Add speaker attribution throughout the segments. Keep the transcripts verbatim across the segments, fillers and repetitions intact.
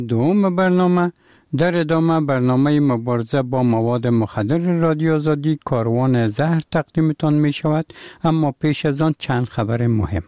Speaker 1: دوم برنامه در ادامه برنامه مبارزه با مواد مخدر رادیو آزادی کاروان زهر تقدیمتان می شود، اما پیش از آن چند خبر مهم.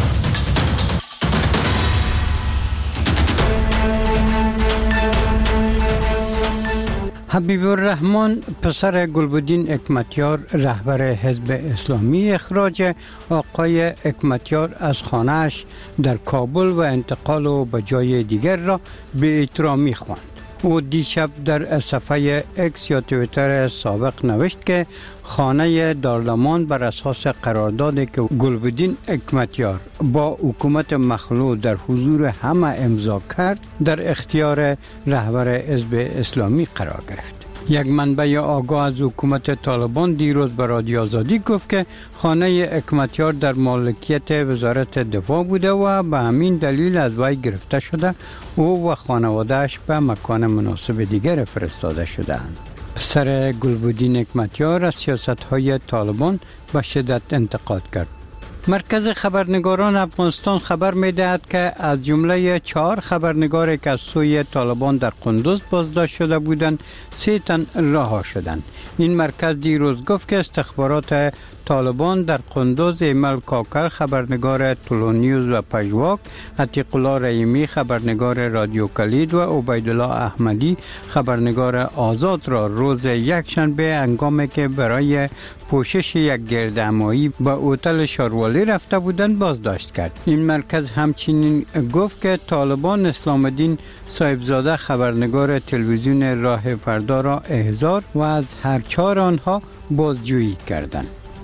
Speaker 1: حبیب الرحمن پسر گلبدین حکمتیار رهبر حزب اسلامی اخراج آقای حکمتیار از خانه‌اش در کابل و انتقال او به جای دیگر را به احترامی خواند. او دیشب در صفحه اکس یا توییتر سابق نوشت که خانه دارالمان بر اساس قراردادی که گلبدین حکمتیار با حکومت مخلوع در حضور همه امضا کرد در اختیار رهبر حزب اسلامی قرار گرفت. یک منبع آگاه از حکومت طالبان دیروز به رادیو آزادی گفت که خانه حکمتیار در مالکیت وزارت دفاع بوده و به همین دلیل از وی گرفته شده او و خانواده‌اش به مکان مناسب دیگر فرستاده شده‌اند. پسر گلبدین حکمتیار از سیاست‌های طالبان به شدت انتقاد کرد. مرکز خبرنگاران افغانستان خبر می‌دهد که از جمله چهار خبرنگاری که از سوی طالبان در قندوز بازداشت شده بودند، سه تن رها شدند. این مرکز دیروز گفت که استخبارات طالبان در قندوز ایمل کاکر خبرنگار طلو نیوز و پژواک، عتیق الله رحیمی خبرنگار رادیو کلید و عبیدالله احمدی خبرنگار آزاد را روز یکشنبه هنگامی که برای پوشش یک گردهمایی به هتل شاروالی رفته بودند بازداشت کرد. این مرکز همچنین گفت که طالبان اسلام الدین صاحبزاده خبرنگار تلویزیون راه فردا را احضار و از هر چهار آنها بازجویی کردند.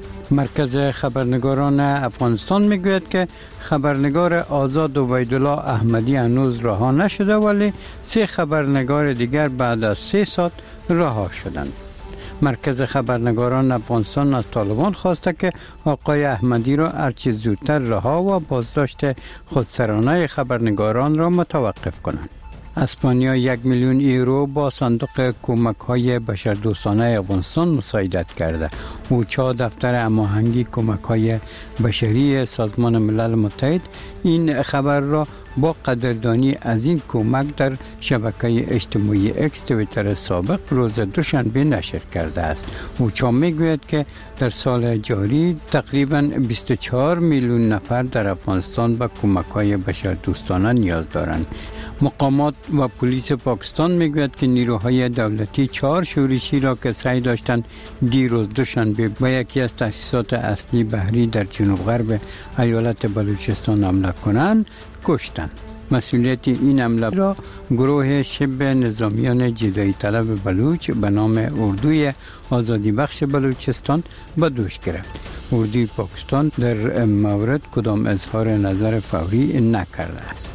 Speaker 1: مرکز خبرنگاران افغانستان میگوید که خبرنگار آزاد عبیدالله احمدی هنوز رها نشده، ولی سه خبرنگار دیگر بعد از سه سال رها شدند. مرکز خبرنگاران افغانستان از طالبان خواسته که آقای احمدی را هرچه زودتر رها و بازداشت خودسرانه خبرنگاران را متوقف کنند. اسپانیا یک میلیون یورو با صندوق کمک‌های بشردوستانه افغانستان مساعدت کرده. اوچا دفتر هماهنگی کمک‌های بشری سازمان ملل متحد این خبر را با قدردانی از این کمک در شبکه اجتماعی اکس توییتر سابق روز دوشنبه نشر کرده است. اوچا میگوید که در سال جاری تقریباً بیست و چهار میلیون نفر در افغانستان به کمک‌های بشردوستانه نیاز دارند. مقامات و پلیس پاکستان میگوید که نیروهای دولتی چهار شورشی را که سعی داشتند دیروز دوشنبه به یکی از تأسیسات اصلی بحری در جنوب غرب ایالت بلوچستان حمله کنند کشتند. مسئولیت این حمله را گروه شبه نظامیان جدایی طلب بلوچ به نام اردوی آزادی بخش بلوچستان به دوش گرفت. اردوی پاکستان در مورد کدام اظهار نظر فوری نکرده است.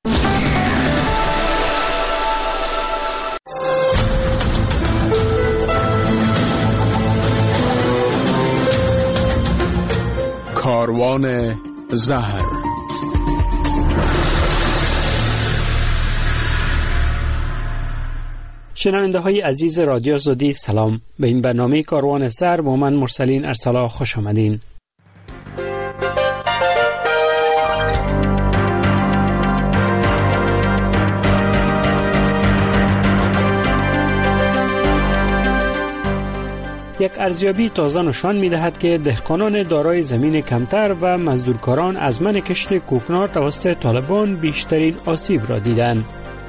Speaker 2: کاروان زهر.
Speaker 3: شنونده های عزیز رادیو آزادی سلام. به این برنامه کاروان زهر با من مرسلین ارسلا خوش آمدین. یک ارزیابی تازه نشان می‌دهد که دهقانان دارای زمین کمتر و مزدورکاران از منع کشت کوکنار توسط طالبان بیشترین آسیب را دیدند.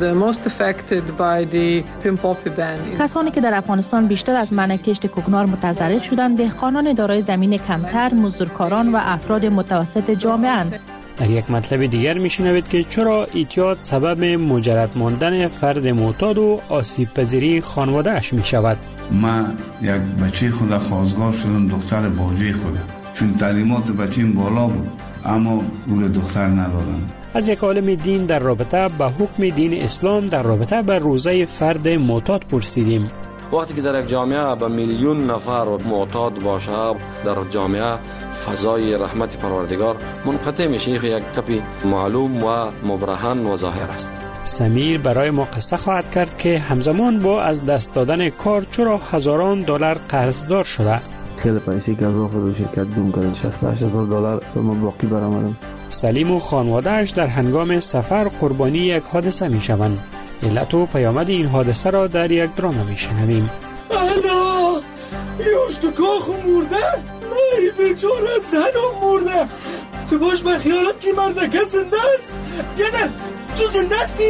Speaker 4: کسانی که در افغانستان بیشتر از منع کشت کوکنار متضرر شدند دهقانان دارای زمین کمتر، مزدورکاران و افراد متوسط جامعه اند.
Speaker 3: در یک مطلب دیگر میشنوید که چرا اعتیاد سبب مجرد ماندن فرد معتاد و آسیب پذیری خانواده اش می شود.
Speaker 5: من یک بچه خود خواستگار شدم، دختر باجه خودم، چون تعلیمات بچیم بالا بود اما گول دختر ندادم.
Speaker 3: از یک عالم دین در رابطه با حکم دین اسلام در رابطه با روزه فرد معتاد پرسیدیم.
Speaker 6: وقتی که در یک جامعه به میلیون نفر معتاد باشه، در جامعه فضای رحمت پروردگار منقطع میشه. یک کپی معلوم و مبرهن و ظاهر است.
Speaker 3: سمیر برای ما قصه خواهد کرد که همزمان با از دست دادن کار چرا هزاران دلار قرضدار شده.
Speaker 7: خیلی پیسی که از آخر شرکت گم کردن، شصت هشت هزار دلار ما باقی برآمدم.
Speaker 3: سلیم و خانواده‌اش در هنگام سفر قربانی یک حادثه میشوند. علت و پیامد این حادثه را در یک درام میشنویم.
Speaker 8: الا یوش تو کاخ مرده، ای بیچاره زنم مرده. تو باش به خیالم که مردکه زنده است. یعنی تو زنده استی؟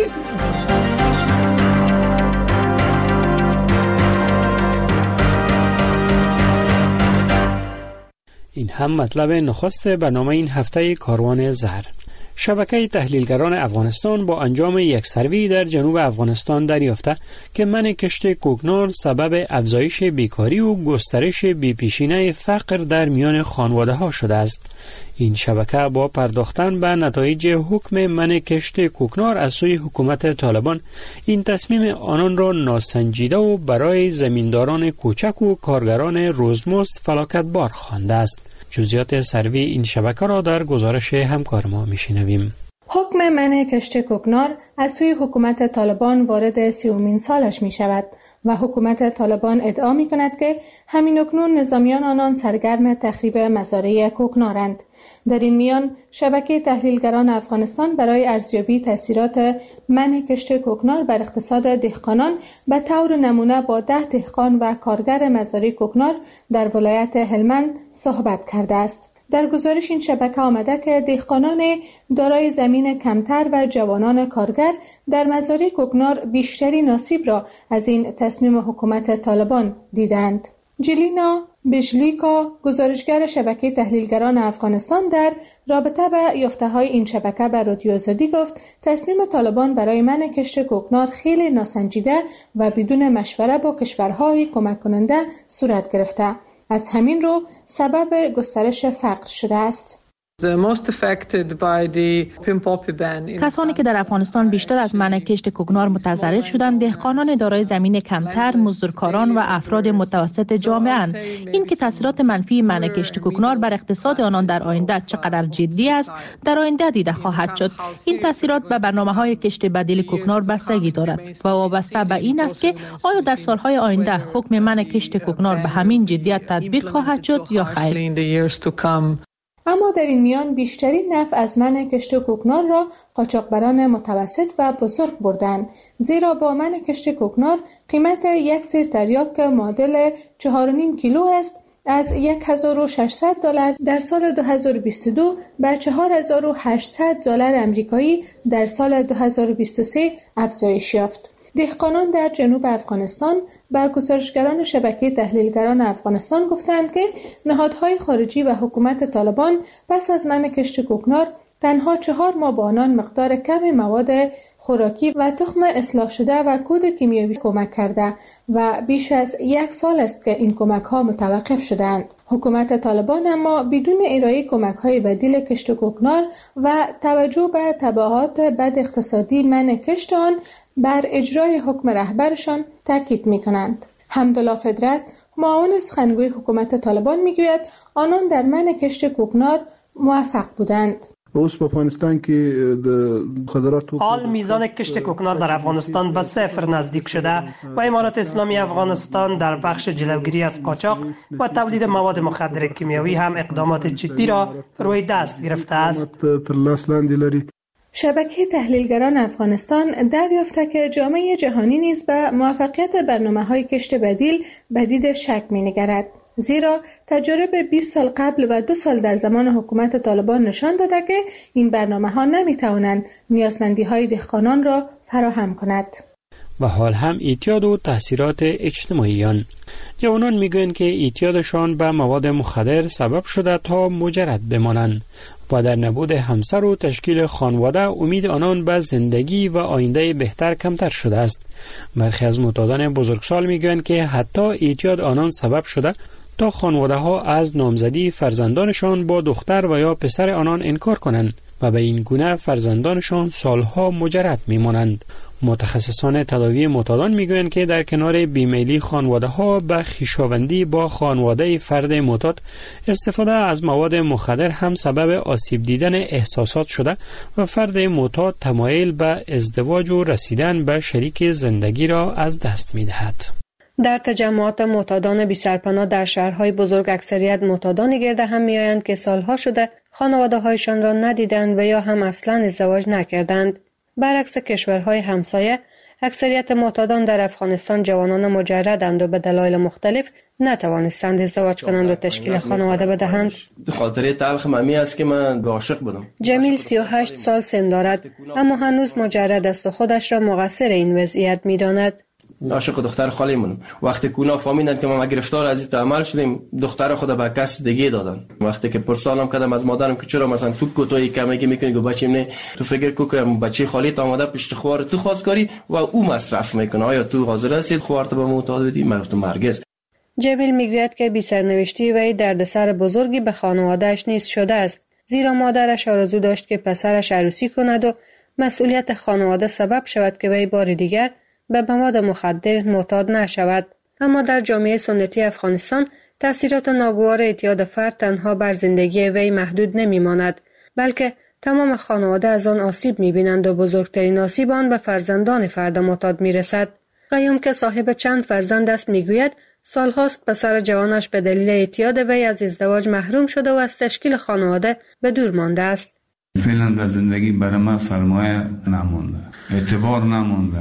Speaker 3: این هم مطلب نخست برنامه این هفته کاروان زهر. شبکه تحلیلگران افغانستان با انجام یک سروی در جنوب افغانستان دریافته که منع کشت کوکنار سبب افزایش بیکاری و گسترش بی‌پیشینه فقر در میان خانواده ها شده است. این شبکه با پرداختن به نتایج حکم منع کشت کوکنار از سوی حکومت طالبان این تصمیم آنان را ناسنجیده و برای زمینداران کوچک و کارگران روزمزد فلاکتبار خوانده است. جزئیات سروی این شبکه را در گزارش همکار ما میشنویم.
Speaker 9: حکم منع کشت کوکنار از سوی حکومت طالبان وارد سیومین سالش می شود و حکومت طالبان ادعا می کند که همین اکنون نظامیان آنان سرگرم تخریب مزارع کوکنارند. در این میان شبکه تحلیلگران افغانستان برای ارزیابی تاثیرات منع کشت کوکنار بر اقتصاد دهقانان به طور نمونه با ده دهقان و کارگر مزارع کوکنار در ولایت هلمند صحبت کرده است. در گزارش این شبکه آمده که دهقانان دارای زمین کمتر و جوانان کارگر در مزارع کوکنار بیشترین آسیب را از این تصمیم حکومت طالبان دیدند. جلینا بجلیکا گزارشگر شبکه تحلیلگران افغانستان در رابطه به یافته‌های این شبکه به رادیو آزادی گفت تصمیم طالبان برای منع کشت کوکنار خیلی ناسنجیده و بدون مشوره با کشورهای کمک کننده صورت گرفته. از همین رو سبب گسترش فقر شده است.
Speaker 4: کسانی که در افغانستان بیشتر از منع کشت کوکنار متضرر شدند دهقانان دارای زمین کمتر، مزدورکاران و افراد متوسط جامعه اند. این که تاثیرات منفی منع کشت کوکنار بر اقتصاد آنان در آینده چقدر جدی است در آینده دیده خواهد شد. این تاثیرات به برنامه‌های کشت بدیل کوکنار بستگی دارد و وابسته به این است که آیا در سالهای آینده حکم منع کشت کوکنار به همین جدیت تطبیق خواهد شد یا خیر.
Speaker 9: اما در این میان بیشترین نفع از منع کشت کوکنار را قاچاقبران متوسط و بزرگ بردند، زیرا با منع کشت کوکنار قیمت یک سیر تریاک که معادل چهار و نیم کیلو است از یک هزار و ششصد دلار در سال دو هزار و بیست و دو به چهار هزار و هشتصد دلار آمریکایی در سال دو هزار و بیست و سه افزایش یافت. دهقانان در جنوب افغانستان با گزارشگران شبکه تحلیلگران افغانستان گفتند که نهادهای خارجی و حکومت طالبان پس از منع کشت کوکنار تنها چهار ماه به آنان مقدار کم مواد خوراکی و تخم اصلاح شده و کود کیمیایی کمک کرده و بیش از یک سال است که این کمک ها متوقف شدند. حکومت طالبان اما بدون ارائه کمک های بدیل کشت کوکنار و توجه به تبعات بد اقتصادی منع کشت آن بر اجرای حکم رهبرشان تاکید می کنند. حمدالله فدرت معاون سخنگوی حکومت طالبان می گوید آنان در منع کشت کوکنار موفق بودند.
Speaker 10: اوس په افغانستان کې د خضراتو
Speaker 11: حال میزان کشت کوکنار در افغانستان به صفر نزدیک شده و امارات اسلامی افغانستان در بخش جلوگیری از قاچاق و تولید مواد مخدر کیمیایی هم اقدامات جدی را روی دست گرفته است.
Speaker 9: شبکه تحلیلگران افغانستان دریافته که جامعه جهانی نیز به موفقیت برنامه‌های کشت بدیل به دید شک می‌نگرد، زیرا تجارب بیست سال قبل و دو سال در زمان حکومت طالبان نشان داده که این برنامه‌ها نمی‌توانند نیازمندی‌های دهقانان را فراهم کند.
Speaker 3: و حال هم اعتیاد و تاثیرات اجتماعی آن. جوانان میگویند که اعتیادشان به مواد مخدر سبب شده تا مجرد بمانند و در نبود همسر و تشکیل خانواده امید آنان به زندگی و آینده بهتر کمتر شده است. برخی از معتادان بزرگسال میگویند که حتی اعتیاد آنان سبب شده تا خانواده ها از نامزدی فرزندانشان با دختر و یا پسر آنان انکار کنند و به این گونه فرزندانشان سالها مجرد میمانند. متخصصان تداوی معتادان میگویند که در کنار بیمیلی خانواده ها به خویشاوندی با خانواده فرد معتاد، استفاده از مواد مخدر هم سبب آسیب دیدن احساسات شده و فرد معتاد تمایل به ازدواج و رسیدن به شریک زندگی را از دست میدهد.
Speaker 12: در تجمعات معتادان بی سرپناه در شهرهای بزرگ اکثریت معتادان گرد هم میآیند که سالها شده خانواده هایشان را ندیدند و یا هم اصلا ازدواج نکردند. برعکس کشورهای همسایه، اکثریت معتادان در افغانستان جوانان مجردند و به دلایل مختلف نتوانستند ازدواج کنند و تشکیل خانواده بدهند.
Speaker 13: خاطره تلخ ممی است که من عاشق بودم.
Speaker 12: جمیل سی و هشت سال سن دارد اما هنوز مجرد است و خودش را مقصر این وضعیت می‌داند.
Speaker 13: عاشق دختر خالیمونم. وقتی کونا فهمیدن که ما گرفتار از این عمل شدیم، دختر خود به کس دیگه دادن. وقتی که پرسانم کردم از مادرم که چرا مثلا تو کوتوی کمکی میکنی گفت بچه‌م نه، تو فکر کو که بچه خالیت آماده پشت خوار تو خواستگاری و او مصرف میکنه، آیا تو حاضر هستی خوارت به معتاد بدی؟ من گفتم هرگز.
Speaker 12: جمیل میگوید که بی سرنوشتی وی دردسر بزرگی به خانواده‌اش نیز شده است، زیرا مادرش آرزو داشت که پسرش عروسی کند و مسئولیت خانواده سبب شود که وی بار دیگر به مواد مخدر معتاد نشود. اما در جامعه سنتی افغانستان تأثیرات ناگوار اعتیاد فرد تنها بر زندگی وی محدود نمیماند، بلکه تمام خانواده از آن آسیب میبینند و بزرگترین آسیب آن به فرزندان فرد معتاد میرسد. قیوم که صاحب چند فرزند است میگوید سالهاست پسر جوانش به دلیل اعتیاد وی از ازدواج محروم شده و از تشکیل خانواده به دور مانده است.
Speaker 5: فعلا در زندگی برای من سرمایه نمونده، اعتبار نمونده.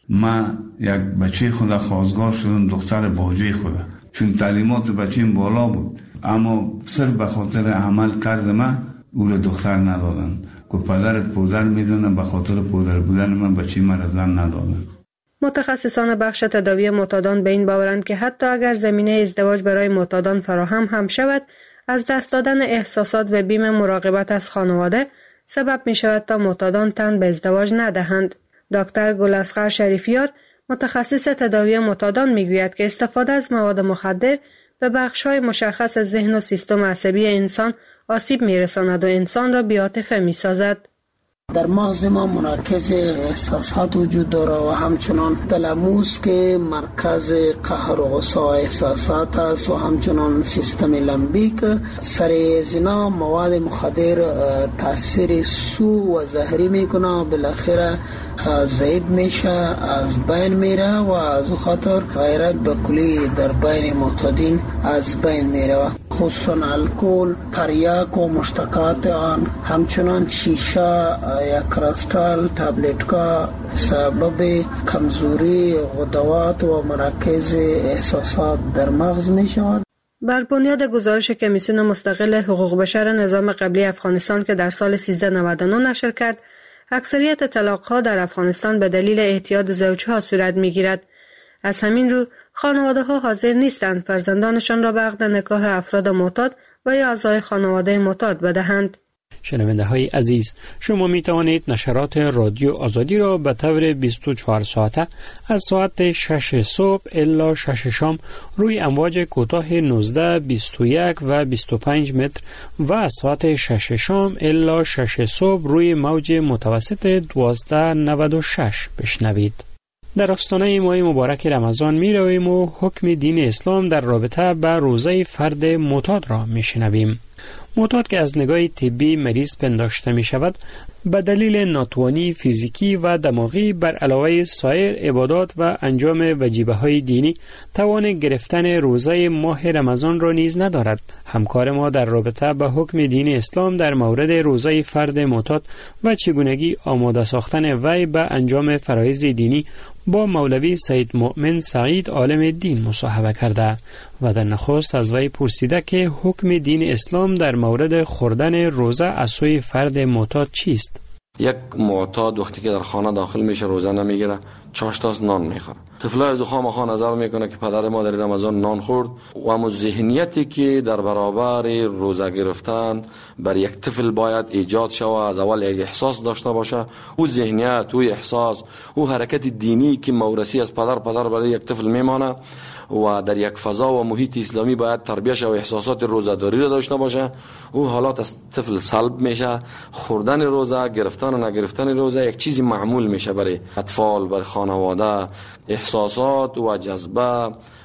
Speaker 5: من یک بچه خدا خواستگار شدم، دختر باجه خدا، چون تعلیمات بچه‌م بالا بود، اما صرف به خاطر عمل کرد من او را دختر ندادن که پدرت پودر میدونه، به خاطر پودر بودن من بچه من را زن ندادن.
Speaker 12: متخصصان بخش تداوی معتادان به این باورند که حتی اگر زمینه ازدواج برای معتادان فراهم هم شود، از دست دادن احساسات و بیم مراقبت از خانواده سبب می شود تا معتادان تن به ازدواج ندهند. دکتر گلاسخر شریفیار متخصص تداوی معتادان میگوید که استفاده از مواد مخدر به بخش‌های مشخص از ذهن و سیستم عصبی انسان آسیب می‌رساند و انسان را بی‌عاطفه می‌سازد.
Speaker 14: در مغز ما مرکز احساسات وجود داره و همچنان تلموس که مرکز قهر و غصه احساسات است و همچنان سیستم لمبیک. سر زنا مواد مخدر تاثیر سو و زهری میکنه و بالاخره ضعیف میشه، از بین میره و از خاطر غیرت به کلی در بین معتادین از بین میره، خصوصا الکل، تریاک و مشتقات آن، همچنان شیشه یا کریستال تابلت‌ها سبب کمزوری غدوات و مرکز احساسات در مغز می شود.
Speaker 12: بر بنیاد گزارش کمیسیون مستقل حقوق بشر نظام قبلی افغانستان که در سال سیزده نود و نه نشر کرد، اکثریت طلاق‌ها در افغانستان به دلیل اعتیاد زوجها صورت می‌گیرد. از همین رو خانواده‌ها حاضر نیستند فرزندانشان را به عقد نکاح افراد معتاد و یا اعضای خانواده معتاد بدهند.
Speaker 3: شنونده های عزیز، شما می توانید نشرات رادیو آزادی را به طور بیست و چهار ساعته از ساعت شش صبح الی شش شام روی امواج کوتاه نوزده، بیست و یک و بیست و پنج متر و از ساعت شش شام الی شش صبح روی موج متوسط دوازده نود و شش بشنوید. در آستانه ماه مبارک رمضان می رویم و حکم دین اسلام در رابطه با روزه فرد معتاد را می شنویم. معتاد که از نگاه طبی مریض پنداشته می شود، به دلیل ناتوانی فیزیکی و دماغی بر علاوه سایر عبادات و انجام وجیبه های دینی توان گرفتن روزه ماه رمضان را نیز ندارد. همکار ما در رابطه با حکم دین اسلام در مورد روزه فرد معتاد و چگونگی آماده ساختن وی به انجام فرایض دینی با مولوی سید مؤمن سعید عالم دین مصاحبه کرده و در نخست از وی پرسیده که حکم دین اسلام در مورد خوردن روزه از سوی فرد معتاد چیست؟
Speaker 6: یک معتاد وقتی که در خانه داخل میشه روزه نمیگیره، چاشتاس نان میخوره. طفلای از خام خان نظر میکنه که پدر ما در رمضان نان خورد و اما ذهنیتی که در برابر روزه گرفتن بر یک طفل باید ایجاد شود، از اول یک احساس داشته باشه، او ذهنیت، او احساس، او حرکت دینی که موروثی از پدر پدر برای یک طفل میمانه و در یک فضا و محیط اسلامی باید تربیتش و احساسات روزه‌داری را داشته باشه، او حالات از طفل سلب میشه. خوردن روزه، گرفتن و نگرفتن روزه یک چیزی معمول میشه برای اطفال، برای خانواده. احساسات و جذبه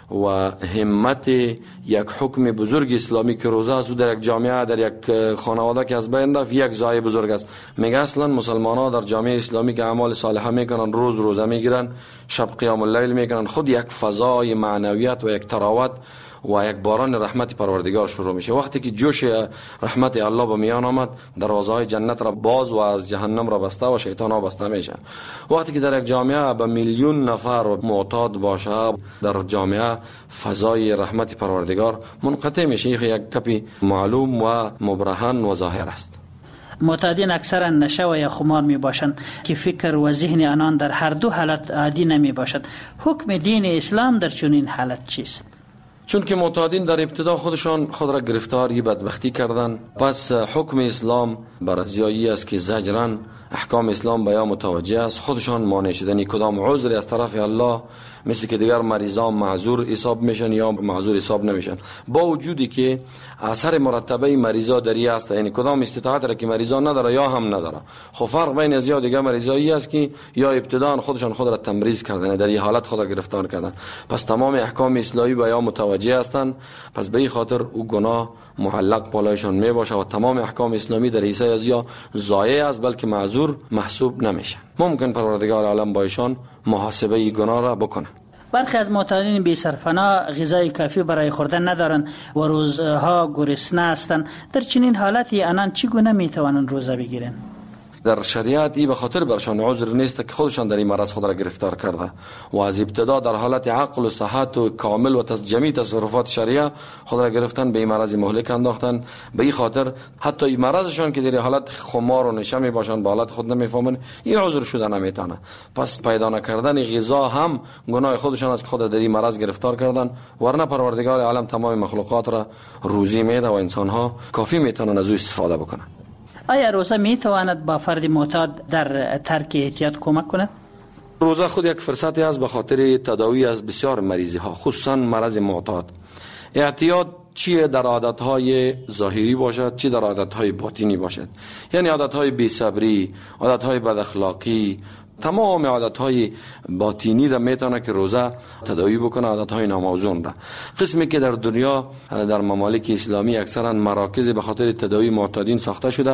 Speaker 6: و همت یک حکم بزرگ اسلامی که روزه است در یک جامعه، در یک خانواده که از بین رفت، یک ضایع بزرگ است. میگه اصلا مسلمان ها در جامعه اسلامی که اعمال صالحه میکنن، روز روزه میگیرن، شب قیام اللیل میکنن، خود یک فضای معنویت و یک تراوت و یک باران رحمت پروردگار شروع میشه. وقتی که جوش رحمت الله به میان آمد، دروازه‌های جنت را باز و از جهنم را بسته و شیطان ها بسته میشه. وقتی که در یک جامعه به میلیون نفر معتاد باشه، در جامعه فضای رحمت پروردگار منقطع میشه. یک کپی معلوم و مبرهن و ظاهر است.
Speaker 15: معتادین اکثرا نشه و یا خمار می باشند که فکر و ذهن آنان در هر دو حالت عادی نمی باشد. حکم دین اسلام در چنین حالت چیست؟
Speaker 6: چون که معتادین در ابتدا خودشان خود را گرفتاری بدبختی کردن، پس حکم اسلام بر ازیایی است که زجرن احکام اسلام به یا متوجه است، خودشان مانع شدنی کدام عذری از طرف الله، مثل که دیگر مریضان معذور حساب میشن یا معذور حساب نمیشن، با وجودی که اثر مرتبه مریضا دری است، یعنی کدام استطاعت را که مریضان نداره یا هم نداره. خب فرق بین از یا دیگر مریضایی است که یا ابتداً خودشان خود را تمریض کردن، در این حالت خود را گرفتار کردن، پس تمام احکام اسلامی به یا متوجه هستند، پس به این خاطر او گناه معلق بالایشان می باشه و تمام احکام اسلامی در حیث از یا ضایع است، بلکه معذور محسوب نمیشن. ممکن پروردگار عالم با ایشان محاسبه ای گناه را بکنه.
Speaker 15: برخی از معتادین بی سرپناه غذای کافی برای خوردن ندارند و روزها گرسنه هستند. در چنین حالتی آنان چگونه میتوانند روزه بگیرند؟
Speaker 6: در شریعت ای به خاطر برشان عذر نیست که خودشان در این مرض خود را گرفتار کرده و از ابتدا در حالت عقل و صحت و کامل و جمعی تصرفات شریعه خود را گرفتن، به این مرض مهلک انداختن. به این خاطر حتی این مرضشان که در حالت خمار و نشه می باشند، با حالت خود نمیفهمند، این عذر شده نمیتونه. پس پیدا نکردن غذا هم گناه خودشان است که خود در این مرض گرفتار کردن، ورنه پروردگار عالم تمام مخلوقات را روزی میده و انسان ها کافی میتونن از او استفاده بکنن.
Speaker 15: آیا روزه می تواند با فرد معتاد در ترک اعتیاد کمک کند؟
Speaker 6: روزه خود یک فرصتی است به خاطر تداوی از بسیار مریضی ها، خصوصا مرض معتاد. اعتیاد چیه در عادتهای ظاهری باشد، چی در عادتهای باطنی باشد، یعنی عادتهای بی‌صبری، عادتهای بد اخلاقی، تمام عادتهای باطنی را میتونه که روزه تداوی بکنه، عادتهای ناموزون را. قسمی که در دنیا در ممالک اسلامی اکثرا مراکز به خاطر تداوی معتادین ساخته شده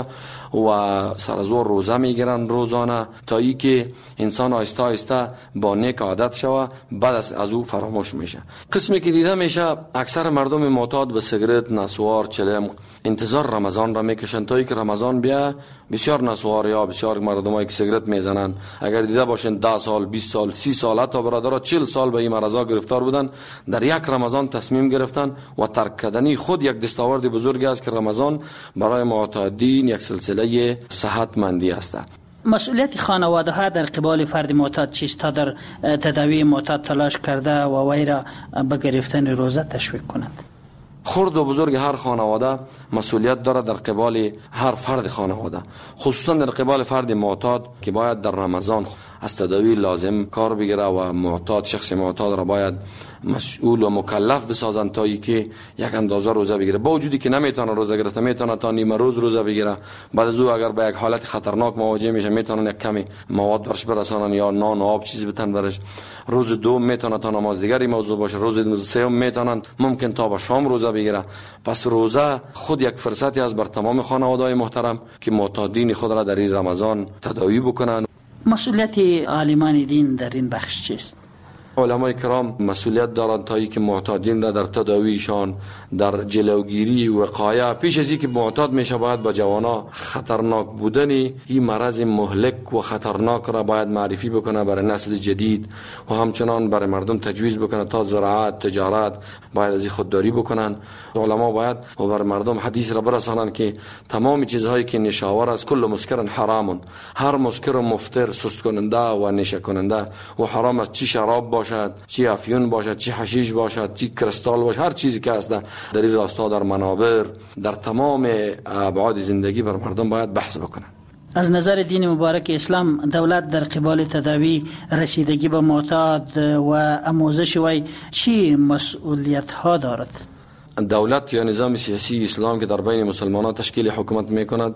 Speaker 6: و سرزور روزه میگیرن روزانه تا ای که انسان آهسته آهسته با نیک عادت شوه، بعد از او فراموش میشه. قسمی که دیده میشه اکثر مردم معتاد به سیگرت، نسوار، چلم انتظار رمضان را میکشن تا ای که رمضان بیا. بسیار نسوار یا بسیار مردمایی که سیگرت میزنن اگر دیده باشین ده سال، بیست سال، سی سال، حتی برادرها چهل سال به این مرضا گرفتار بودن، در یک رمضان تصمیم گرفتن و ترک کردنی خود یک دستاورد بزرگی است که رمضان برای معتادین یک سلسله صحتمندی است.
Speaker 15: مسئولیت خانواده ها در قبال فرد معتاد چیست تا در تداوی معتاد تلاش کرده و وی را به گرفتن روزه تشویق کنند؟
Speaker 6: خرد و بزرگ هر خانواده مسئولیت داره در قبال هر فرد خانواده، خصوصا در قبال فرد معتاد که باید در رمضان از تداوی لازم کار بگیره و معتاد شخص معتاد را باید مسئول و مکلف بسازن تا ای که یک اندازه روزه بگیره. با وجودی که نمیتونه روزه گرفته، میتونه تا نیم روز روزه بگیره، بعد از او اگر به یک حالت خطرناک مواجه میشه میتونن یک کمی مواد برش برسانن یا نان و آب چیزی بتن برش. روز دوم میتونه تا نماز دیگری موضوع باشه، روز سوم میتونن ممکن تا به شام روزه بگیره. پس روزه خود یک فرصتی است بر تمام خانواده‌های محترم که معتادین خود را در این رمضان تداوی بکنن.
Speaker 15: مسئولیت عالمان دین در این بخش چیست؟
Speaker 6: علمای کرام مسئولیت دارند تا اینکه معتادین را در تداویشان، در جلوگیری و وقایه، پیش از اینکه معتاد میشه باید با جوانا خطرناک بودنی این مرض مهلک و خطرناک را باید معرفی بکنه برای نسل جدید و همچنان برای مردم تجویز بکنه تا زراعت، تجارت باید از این خودداری بکنن. علما باید و برای مردم حدیث را برسانن که تمام چیزهایی که نشاور است کل مسکر حرام، هر مسکر مفتر، سست کننده و نشه کننده و حرام است، چی شراب باشد، چی افیون باشد، چی حشیش باشد، چی کریستال باشد، هر چیزی که هست در این راستا، در منابر، در تمام ابعاد زندگی بر مردم باید بحث بکنن.
Speaker 15: از نظر دین مبارک اسلام دولت در قبال تداوی، رسیدگی به معتاد و آموزش وی چی مسئولیت ها دارد؟
Speaker 6: دولت یا نظام سیاسی اسلام که در بین مسلمانان تشکیل حکومت میکند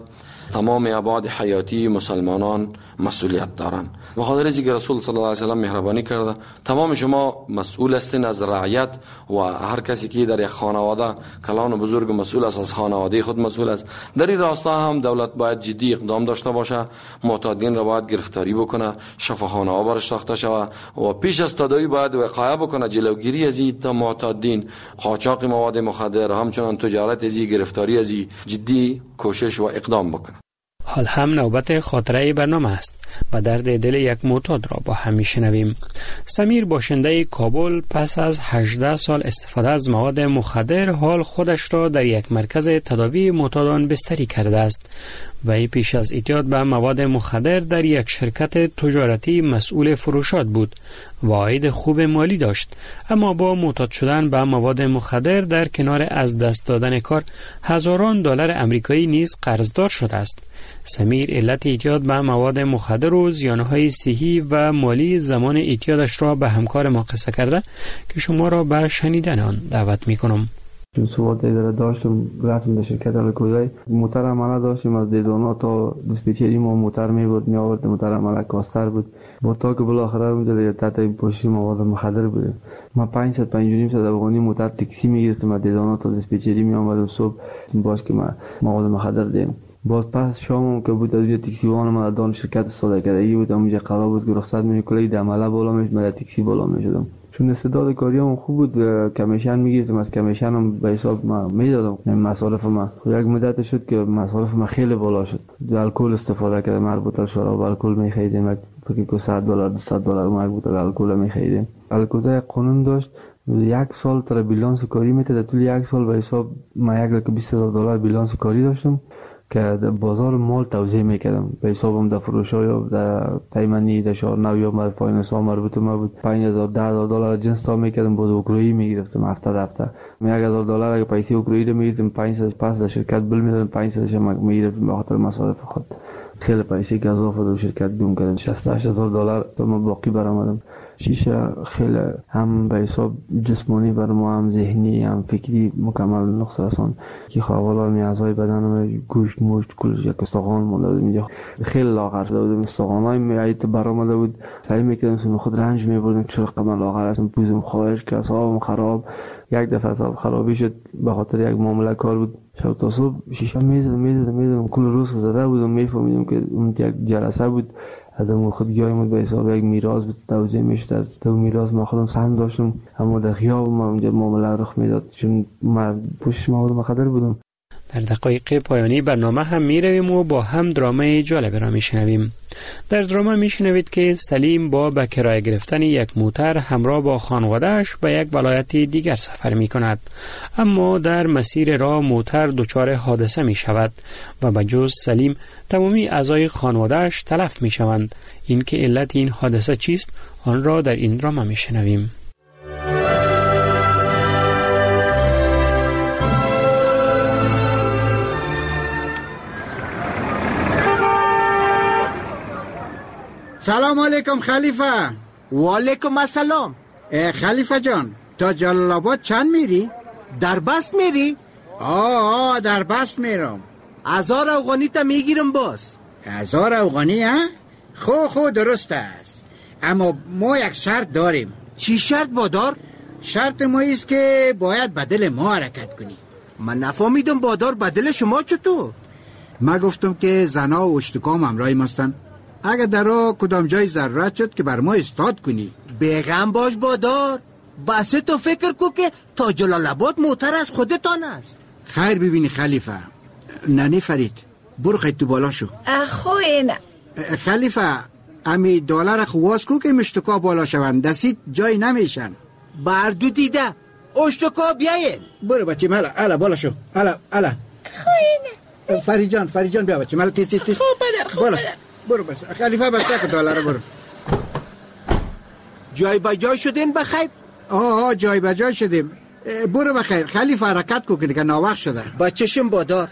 Speaker 6: تمام ابعاد حیاتی مسلمانان مسئولیت دارند. و خاطر اینکه رسول صلی الله علیه و سلم مهربانی کرده تمام شما مسئول هستین از رعیت و هر کسی که در یک خانواده کلان و بزرگ مسئول است، از خانواده خود مسئول است. در این راستا هم دولت باید جدی اقدام داشته باشه، معتادین را باید گرفتاری بکنه، شفاخانه ها برش ساخته شود و پیش از تداوی باید وقایع بکنه، جلوگیری از این معتادین، قاچاق مواد مخدر، همچنان تجارت از این، گرفتاری از این، جدی کوشش و اقدام بکنه.
Speaker 3: حال هم نوبت خاطره برنامه است و درد دل یک معتاد را با هم میشنویم. سمیر باشنده کابل پس از هجده سال استفاده از مواد مخدر حال خودش را در یک مرکز تداوی معتادان بستری کرده است و ای پیش از اعتیاد به مواد مخدر در یک شرکت تجارتی مسئول فروشات بود و عاید خوب مالی داشت، اما با معتاد شدن به مواد مخدر در کنار از دست دادن کار هزاران دلار امریکایی نیز قرضدار شده است. سمیر علت اعتیاد به مواد مخدر و زیانهای صحی و مالی زمان اعتیادش را به همکار ما قصه کرده که شما را به شنیدن آن دعوت میکنم.
Speaker 7: چون سوال اداره داشتم رفتم در شرکت الکوزای موتر عمله داشتیم از دیدانا تا دیسپیچری ما موتر می بود می آورد، موتر عمله کاستر بود با تا که بالاخره اونجا تحت این پوشش مواد مخدر بود. ما پنجصد پنج و نیم صد افغانی موتر تاکسی می گرفتم از دیدانا تا دیسپیچری می آمدم صبح باش که ما مواد مخدر دیم. باز پس شام که بود از اونجا تاکسی وان ما دان شرکت سوداگری بود، اونجا قرار بود که رخصت می کلی د عمله بالا میش من تاکسی بالا می شدم. چون استعداد کاریام خوب بود، کمیشن میگرفتم، از کمیشنم به حساب ما میدادم مصارف ما. یک مدت شد که مصارف ما خیلی بالا شد، الکل استفاده کردم، مربوطه شراب الکل میخریدیم، فکر کنم صد دلار دویست دلار مربوطه الکل میخریدیم. الکل قانون داشت یک سال تر بیلانس کاری میتاد، طول یک سال به حساب ما یک لک بیست هزار دلار بیلانس کاری داشتم که در بازار مال توزیع میکردم به حسابم، در فروش‌ها یا در تایمنی در شهر نو یا در فایننس ها مربوط ما بود. پنج هزار ده هزار دلار جنس تا میکردم، باز اوکرائی میگرفتم هفته هفته یک هزار دلار اگه پیسه اوکرائی رو میگرفتم پنجصد پس در شرکت بل میدادم، پنجصد شم میگرفتم به خاطر مصارف خود. خیلی پیسه که اضافه در شرکت گم کردم، شصت هشت هزار دلار تا ما باقی برآمدم. شیشه خیلی هم به حساب جسمانی بر ما هم ذهنی هم فکری مکمل نقص رسان که خواهوالا میازهای بدنم گوشت موشت کلش یک استخوان مونده اینجا خیلی لاغر شده بودم، استخوانای میایت برآمده بود، سعی میکردم سم خود رنج میبردم که چرا قمل لاغر هستم، پوزم خواهش که اصابم خراب. یک دفعه اصاب خرابی شد به خاطر یک معامله کار بود، شب تا صبح شیشه میزدم میزدم میزدم کل روز زده بودم، میفهمیدم که اون یک جلسه بود ادم خودگاهی بود به حساب یک میراث بود توزیع میشد. از تو میراث ما خودم سهم داشتم، اما در خیاب ما اونجا معامله رخ میداد چون ما پوشش مواد مخدر بودم.
Speaker 3: در دقایق پایانی برنامه هم می رویم و با هم درامه جالب را می شنویم. در درامه می شنوید که سلیم با به کرایه گرفتن یک موتر همراه با خانواده‌اش به یک ولایت دیگر سفر می کند، اما در مسیر راه موتر دچار حادثه می شود و به جز سلیم تمامی اعضای خانواده‌اش تلف می شوند. این که علت این حادثه چیست آن را در این درامه می شنویم.
Speaker 16: سلام علیکم خلیفه.
Speaker 17: و علیکم السلام.
Speaker 16: خلیفه جان تا جلال آباد چند میری؟
Speaker 17: در بست میری؟
Speaker 16: آه آه در بست میرم.
Speaker 17: هزار افغانی تا میگیرم باز.
Speaker 16: هزار افغانی ها؟ خو خو درست است، اما ما یک شرط داریم.
Speaker 17: چی شرط بادار؟
Speaker 16: شرط ما ایست که باید بدل ما حرکت کنی.
Speaker 17: من نفهمیدم بادار بدل شما چطور؟
Speaker 16: ما گفتم که زنا و اشتکام همراهی ماستن، اگر در راه کدام جای ضرورت شد که بر ما استاد کنی.
Speaker 17: بیغم باش بادار، بس تو فکر کو که تا جلال آباد موتر از خودتان است.
Speaker 16: خیر ببینی خلیفه. ننی فرید برو خیلی تو بالا شو.
Speaker 18: اخوین
Speaker 16: خلیفه امی دلار خواست کو که مشتکا بالا شوند، دستید جای نمیشن.
Speaker 17: بردو دیده اشتکا بیاین.
Speaker 16: برو بچه مالا الا بالا شو. الا الا
Speaker 18: خوین
Speaker 16: فرید جان فرید جان بیا بچه مالا تیز تیز تیز.
Speaker 18: خوب بدر خوب بدر.
Speaker 16: برو بس خلیفه بس که دلار برو.
Speaker 17: جای بجای شدین بخیر؟
Speaker 16: آه آه جای بجای شدیم. برو بخیر خلیفه حرکت کو که ناوقت شده.
Speaker 17: بچشم بادار.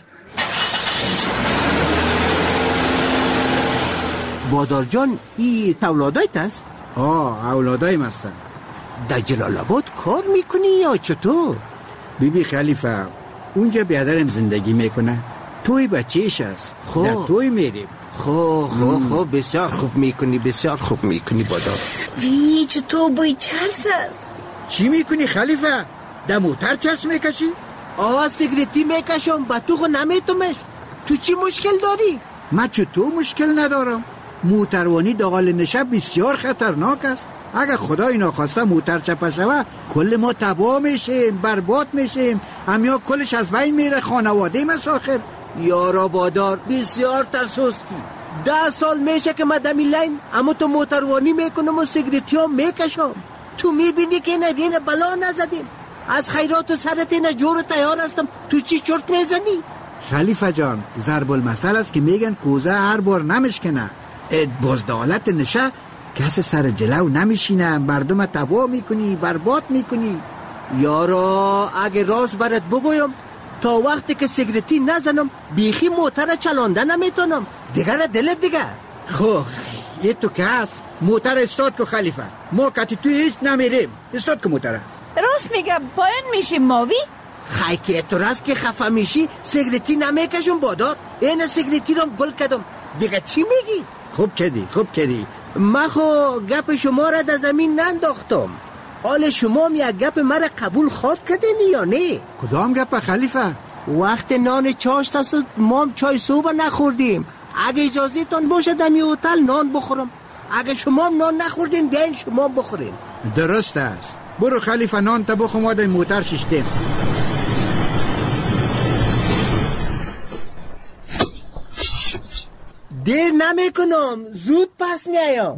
Speaker 17: بادار جان ای اولادایت است؟
Speaker 16: آه اولادایم هستن.
Speaker 17: در جلال آباد کار میکنی یا چطور؟
Speaker 16: بیبی خلیفه اونجا بیادرم زندگی میکنه، توی بچهش است. خب در توی میریم.
Speaker 17: خب خب خب بسیار خوب میکنی، بسیار خوب میکنی بادار.
Speaker 18: وی چه تو بوی چرس است.
Speaker 16: چی میکنی خلیفه؟ در موتر چرس میکشی؟
Speaker 17: آوا سیگریتی میکشم، با تو خو نمیتومش. تو چی مشکل داری؟
Speaker 16: من چطور مشکل ندارم؟ موتروانی داخل نشه بسیار خطرناک است. اگر خدای ناخواسته موتر چپه شوه کل ما تباه میشیم، برباد میشیم، همیا کلش از بین میره، خانواده مساخر.
Speaker 17: یارا بادار بسیار ترسوستی. ده سال میشه که من دمی لین اما تو موتروانی میکنم و سیگریتی ها میکشم. تو میبینی که نبینه بلا نزدیم. از خیرات و سرت اینه جور تیار هستم، تو چی چرت میزنی؟
Speaker 16: خلیفه جان ضرب المثل است که میگن کوزه هر بار نمشکنه. بزدالت نشه کس سر جلو نمیشینه، مردم تباه میکنی، برباد میکنی.
Speaker 17: یارا اگه راست برات بگویم تا وقتی که سیگریتی نزنم بیخی موتر چلانده نمیتونم. دیگر دلت دیگر.
Speaker 16: خب یه تو که هست موتر استاد که خلیفه، ما کتی توی هیچ نمیریم. استاد که موتره.
Speaker 18: راست میگم پایان میشیم ماوی.
Speaker 17: خی که تو راست که خفه میشی سیگریتی نمیکشم بادار. این سیگریتی رو گل کردم. دیگه چی میگی؟
Speaker 16: خوب کردی خوب کردی.
Speaker 17: من خو گپ شما را در زمین ننداختم. آل شما هم یک گپ مرا قبول خواد کردین یا نه؟
Speaker 16: کدام گپ خلیفه؟
Speaker 17: وقت نان چاشت است ما هم چای صبح نخوردیم. اگه اجازه تان باشه دمی هتل نان بخورم. اگه شما هم نان نخوردین بیاین شما بخورین.
Speaker 16: درست است. برو خلیفه نان تا بخور، ما در موتر ششتیم.
Speaker 17: دیر نمی کنم، زود پس نیایم.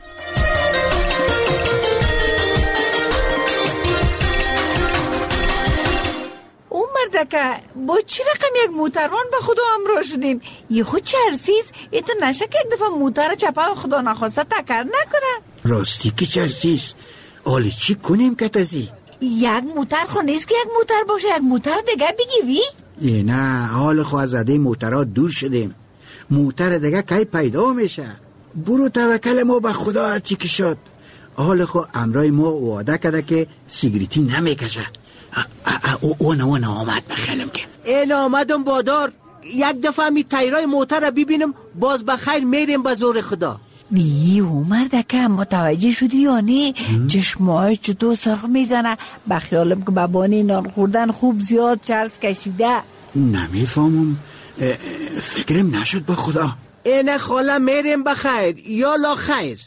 Speaker 18: اون مردکه با چی رقم یک موتروان به خدا امرا شدیم؟ یه خود چرسیز ای تو نشه که یک دفعه موتر چپه خدا نخواسته تکر نکنه.
Speaker 16: راستی که چرسیز آلی چی کنیم که تزی؟
Speaker 18: یک موتر خو نیست که یک موتر باشه، یک موتر دیگه بگی وی؟
Speaker 16: ای نه حال خو از عده موترها دور شدیم. موتر دیگه کی پیدا میشه. برو توکل ما به خدا هرچی که شد. حال خو امرای ما وعده کرده که سیگریتی نمیکشه. اون اون آمد بخیلم که
Speaker 17: این آمدم بادار. یک دفعه می تیرای موتر رو ببینم باز بخیر میریم به زور خدا.
Speaker 18: وی او مردکه متوجه شدی یا نه؟ چشمای چطور سرخ میزنه. بخیالم که بابانی نان خوردن خوب زیاد چرس کشیده.
Speaker 16: نمیفهمم، فکرم نشد به خدا.
Speaker 17: اینه خاله میریم بخیر یا لا خیر.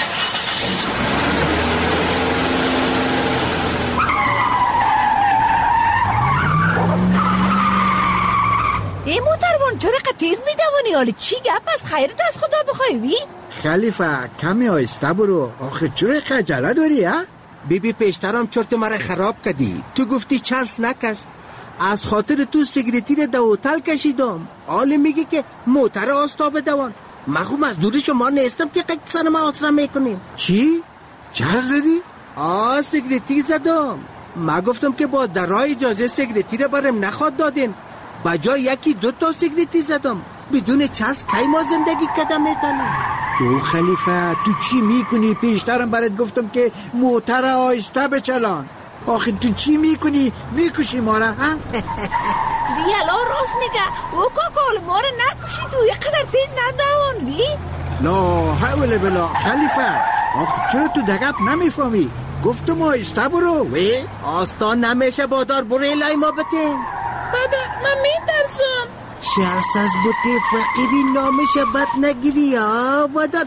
Speaker 18: ای موتروان چرا تیز میدوانی؟ حالا چی گپ از خیرت از خدا بخوای وی؟
Speaker 16: خلیفه کمی آیسته برو. آخه چرا خجالت داری ها؟
Speaker 17: بی بی پیشترم چرت مرا خراب کردی. تو گفتی چرس نکش، از خاطر تو سیگریتی رو در هتل کشیدم. حالا میگی که موتر آستاب دوان. من خوب از دوری شما نیستم که قید سر ما آسرا میکنیم.
Speaker 16: چی؟ چرس زدی؟
Speaker 17: آه سیگریتی زدم. من گفتم که با درای اجازه سیگریتی رو برم نخواد دادین. بجای یکی دو تا سیگریتی زدم. بدون چرس کی ما زندگی کدام میتونیم؟
Speaker 16: او خلیفه تو چی میکنی؟ پیشترم برات گفتم که موتر آیسته بچلان. آخه تو چی میکنی؟ میکشی ما را ها؟
Speaker 18: ویالا راست میگه. او کاکال ما را نکشی تو یه قدر تیز ندوان وی.
Speaker 16: لا حول بلا خلیفه. آخه چرا تو دقیق نمیفهمی؟ گفتم آیسته برو وی.
Speaker 17: آستان نمیشه بادار، برو لای ما بتین.
Speaker 18: بادار من میترسم.
Speaker 17: چرس از بوتی فقیری نامشه بد نگیری ها بادار.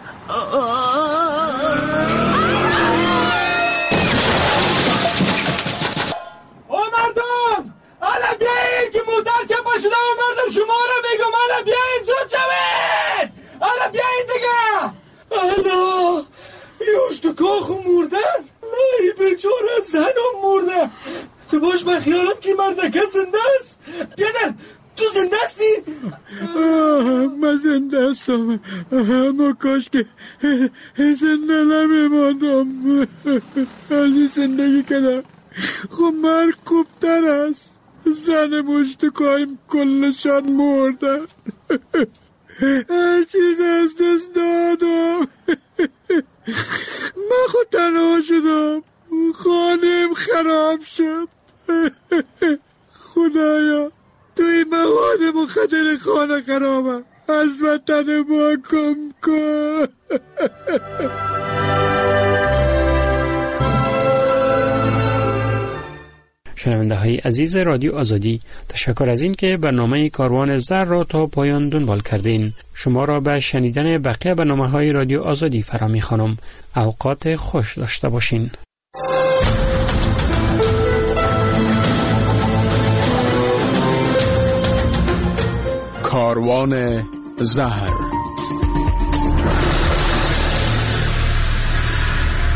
Speaker 8: او مردم حالا بیایید که موتر که باشده و مردم شما را بگم. حالا بیایید زود شوید. حالا بیایید دیگه. حالا یوش تو کاخو مردن. ای بیچاره زنم مرده. تو باش به خیالم که مردکه زنده است. بیادر تو زنده استی؟
Speaker 19: من زنده استم، اما کاش که زنده نمیماندم. از زندگی کنم خب مرگ خوبتر است. زن مشتکایم کلشان مردن. هر چیز از دست دادم. من خود تنها شدم، خانم خراب شد. خدایا توی مواد مخدر خانه خرابه، از وطن ما کم کن.
Speaker 3: شنونده های عزیز رادیو آزادی، تشکر از این که برنامه کاروان زر را تا پایان دنبال کردین. شما را به شنیدن بقیه برنامه های رادیو آزادی فرا می‌خوانم. اوقات خوش داشته باشین.
Speaker 2: کاروان زهر.